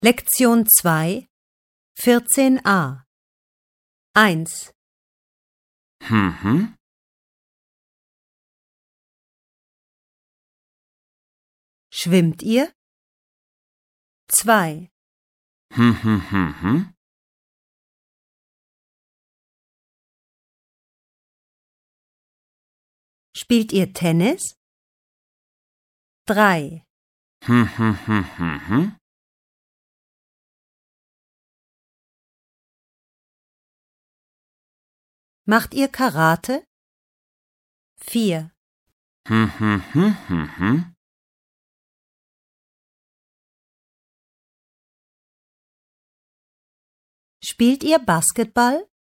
Lektion 2, 14a 1. Schwimmt ihr? 2. Spielt ihr Tennis? 3. Macht ihr Karate? 4. Spielt ihr Basketball?